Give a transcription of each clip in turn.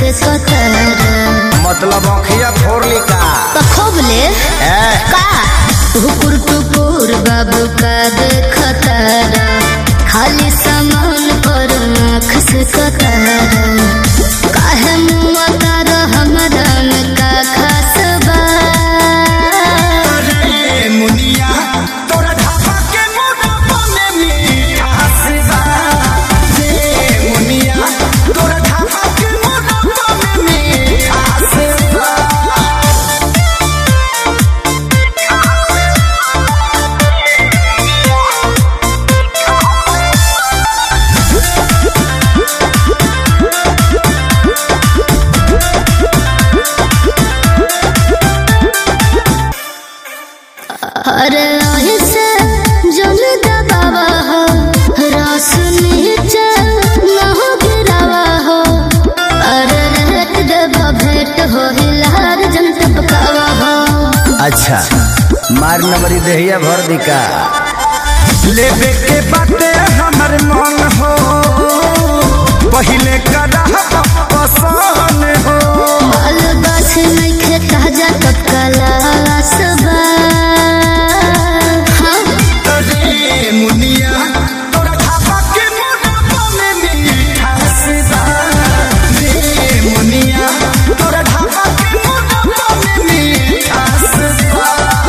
से कतरा मतलब अखिया फोड़ली का खोबले का हुकुर टुकुर बाबू का देखतारा खाली सामान पर आँख से कतरा काहे मुआ तारा हमरा में का खास बा मुनिया तोरा ढाबा के मोटापा में मिठास बा मुनिया तोरा ढाबा के मोटापा में मिठास बा। अरे ऐसे जन दबावा हो रास नीचे न हो गिरावा हो अरे रेट देवा भेंट हो हिलार जन टपकावा हो। अच्छा मार नंबरी देहिया भर दिका लेबे के बाटे हमर मन हो पहिले करा पसंद हो माल गाछ नइखे ताजा टपकाला सबा मुनिया तोरा ढाबा के मोटापा में मिठास बा मुनिया तोरा ढाबा के मोटापा में मिठास बा।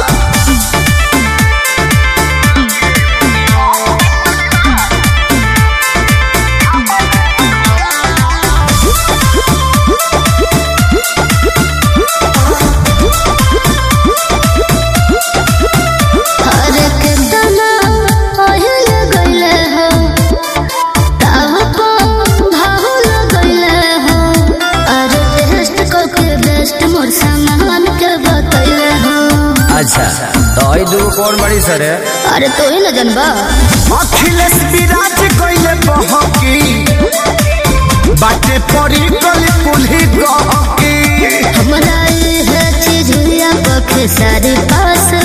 अरे कितना ओहिल गइले हो ताव को भाहुल गइले हो अरे टेस्ट को के बेस्ट मोर सामान के बतइले हो। अच्छा तो आई दू कौन बड़ी सर है अरे तो ही न जनबा अखिलेश विराज कइले बहकी बाटे पड़ी गली कुल्ही गहकी हमरा ये चीज हुआ पखे सारी पास